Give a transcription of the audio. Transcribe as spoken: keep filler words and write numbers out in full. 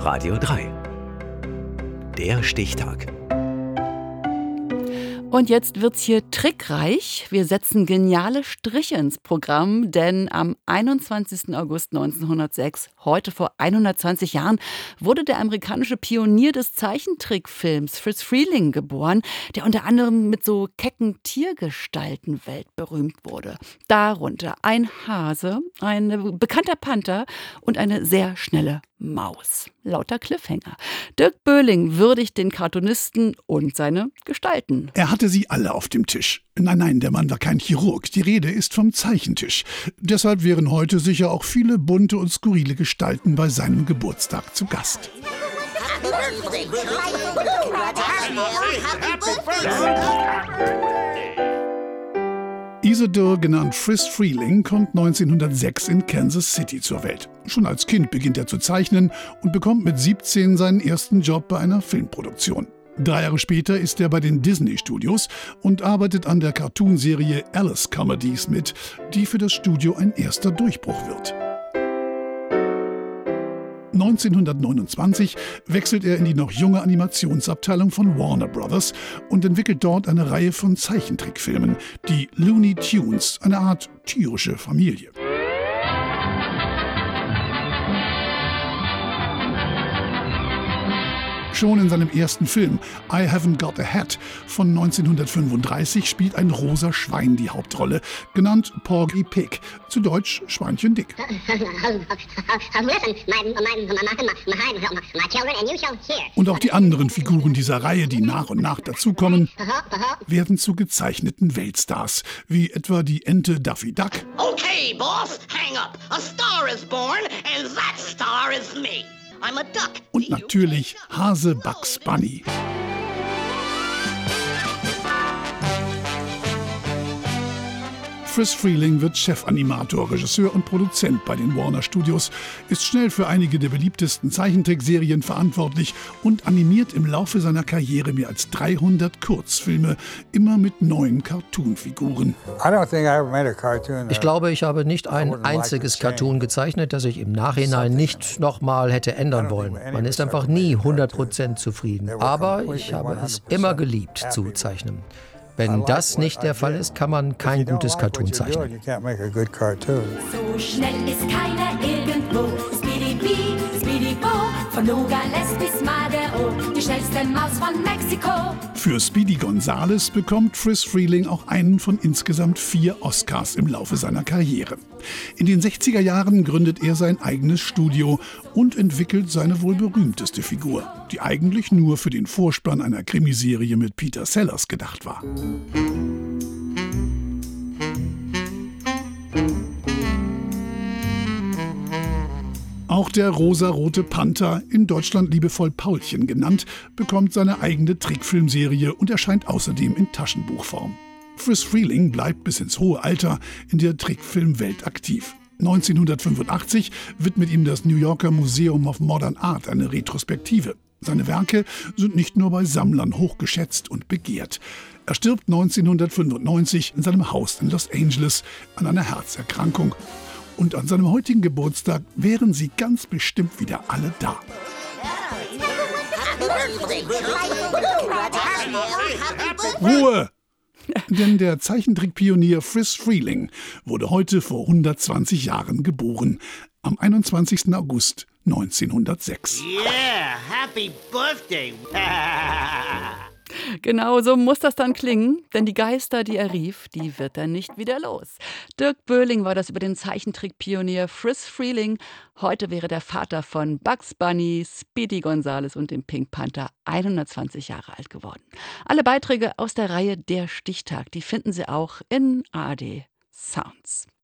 Radio drei. Der Stichtag. Und jetzt wird's hier trickreich. Wir setzen geniale Striche ins Programm, denn am einundzwanzigsten August neunzehnhundertsechs, heute vor hundertzwanzig Jahren, wurde der amerikanische Pionier des Zeichentrickfilms Friz Freleng geboren, der unter anderem mit so kecken Tiergestalten weltberühmt wurde. Darunter ein Hase, ein bekannter Panther und eine sehr schnelle Maus. Lauter Cliffhanger. Dirk Böhling würdigt den Cartoonisten und seine Gestalten. Er hatte sie alle auf dem Tisch. Nein, nein, der Mann war kein Chirurg. Die Rede ist vom Zeichentisch. Deshalb wären heute sicher auch viele bunte und skurrile Gestalten bei seinem Geburtstag zu Gast. Isidore, genannt Friz Freleng, kommt neunzehnhundertsechs in Kansas City zur Welt. Schon als Kind beginnt er zu zeichnen und bekommt mit siebzehn seinen ersten Job bei einer Filmproduktion. Drei Jahre später ist er bei den Disney-Studios und arbeitet an der Cartoonserie Alice Comedies mit, die für das Studio ein erster Durchbruch wird. neunzehnhundertneunundzwanzig wechselt er in die noch junge Animationsabteilung von Warner Brothers und entwickelt dort eine Reihe von Zeichentrickfilmen, die Looney Tunes, eine Art tierische Familie. Schon in seinem ersten Film I Haven't Got a Hat von neunzehnhundertfünfunddreißig spielt ein rosa Schwein die Hauptrolle, genannt Porgy Pig, zu Deutsch Schweinchen Dick. Und auch die anderen Figuren dieser Reihe, die nach und nach dazukommen, werden zu gezeichneten Weltstars, wie etwa die Ente Daffy Duck. Okay, boss, hang up. A star is born and that star is me. I'm a duck. Und natürlich Hase Bugs Bunny. Friz Freleng wird Chefanimator, Regisseur und Produzent bei den Warner Studios, ist schnell für einige der beliebtesten Zeichentrickserien verantwortlich und animiert im Laufe seiner Karriere mehr als dreihundert Kurzfilme, immer mit neuen Cartoonfiguren. Ich glaube, ich habe nicht ein einziges Cartoon gezeichnet, das ich im Nachhinein nicht nochmal hätte ändern wollen. Man ist einfach nie hundert Prozent zufrieden. Aber ich habe es immer geliebt zu zeichnen. Wenn das nicht der Fall ist, kann man kein gutes Cartoon zeichnen. So schnell ist keiner irgendwo. Speedy Bee, Speedy Bo, von Nogales bis Madero, die schnellste Maus von Mexiko. Für Speedy Gonzales bekommt Friz Freleng auch einen von insgesamt vier Oscars im Laufe seiner Karriere. In den sechziger Jahren gründet er sein eigenes Studio und entwickelt seine wohl berühmteste Figur, die eigentlich nur für den Vorspann einer Krimiserie mit Peter Sellers gedacht war. Auch der rosarote Panther, in Deutschland liebevoll Paulchen genannt, bekommt seine eigene Trickfilmserie und erscheint außerdem in Taschenbuchform. Friz Freleng bleibt bis ins hohe Alter in der Trickfilmwelt aktiv. neunzehnhundertfünfundachtzig widmet ihm das New Yorker Museum of Modern Art eine Retrospektive. Seine Werke sind nicht nur bei Sammlern hochgeschätzt und begehrt. Er stirbt neunzehnhundertfünfundneunzig in seinem Haus in Los Angeles an einer Herzerkrankung. Und an seinem heutigen Geburtstag wären sie ganz bestimmt wieder alle da. Ruhe! Denn der Zeichentrickpionier Friz Freleng wurde heute vor hundertzwanzig Jahren geboren, am einundzwanzigsten August neunzehnhundertsechs. Yeah, happy birthday. Genau so muss das dann klingen, denn die Geister, die er rief, die wird er nicht wieder los. Dirk Böhling war das über den Zeichentrickpionier Friz Freleng. Heute wäre der Vater von Bugs Bunny, Speedy Gonzales und dem Pink Panther hundertzwanzig Jahre alt geworden. Alle Beiträge aus der Reihe Der Stichtag, die finden Sie auch in A R D Sounds.